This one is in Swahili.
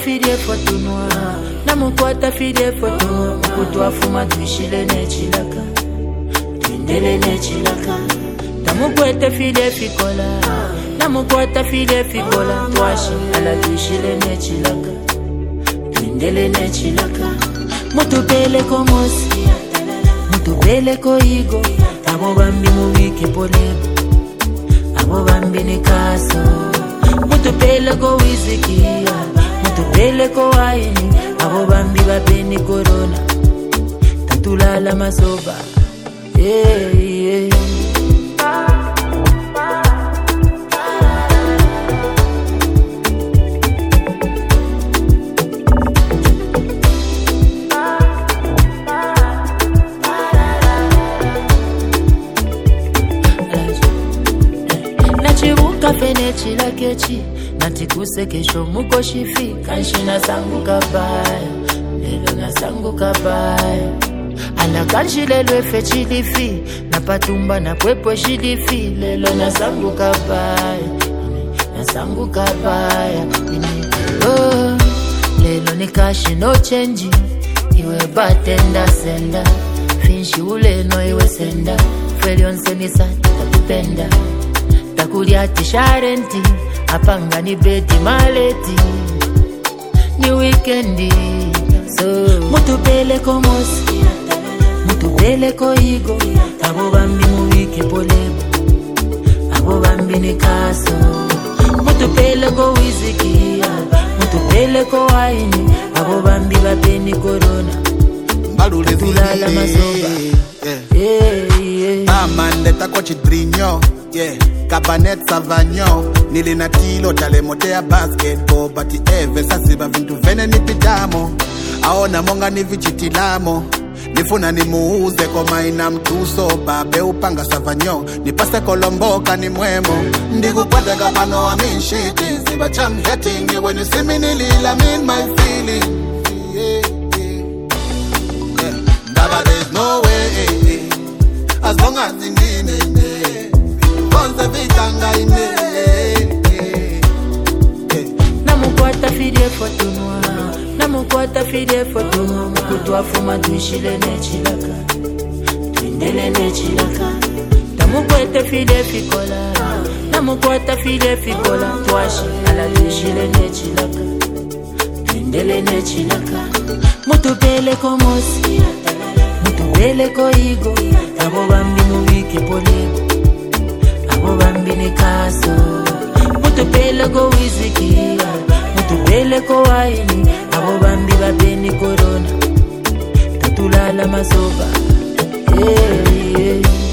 fide foto noa na mukwata fide foto mukutu afuma tuishile nechilaka tuindele nechilaka tamukwete fide fikola na mukwata fide fikola twashi ala tuishile nechilaka tuindele nechilaka mutupele ko mosi mutupele ko igo abo bambi muwike polebo abo bambi ni kaso mutupele ko wizikia mutupele ko waini abo bambi bapeni corona tatulala masoba Kafene chila kechi natikuse kesho muko shifi kanshina sangu kabaya lelo na sangu kabaya ana kanshilelo efe chilifi na patumba na pwepwe shilifi lelo na sangu kabaya oh lelo ni kashi no change iwe batenda senda finshi ule no iwe senda felion senisa tatupenda takulia tisharenti apanga ni beti maleti ni weekendi so mutupele ko mosi mutupele ko igo abo bambi muwike polebo abo bambi ni kaso mutupele ko wizikia mutupele ko waini abo bambi bapeni corona balule tulala masoba amandeta ko chidrinyo Cabernet Sauvignon nili na tilo tale motea basketball bati eve sasiba vintu vene nipitamo aona monga ni vichitilamo nifuna ni muuze koma ina mtuso babe upanga Sauvignon nipase kolomboka ni mwemo ndikukwata kapano wa minshiti ziba cham hating when you see me nilila mean my feeling Daba there's no way as long as in namukwata fide foto noa namukwata fide foto mukutu afuma tuishile nechilaka tuindele nechilaka tamukwete fide fikola namukwata fide fikola twashi ala tuishile nechilaka tuindele nechilaka mutupele ko mosi mutupele ko igo abo bambi muwike polebo abo bambi ni kaso mutupele ko wizikia mutupele ko waini abo bambi bapeni corona tatulala masoba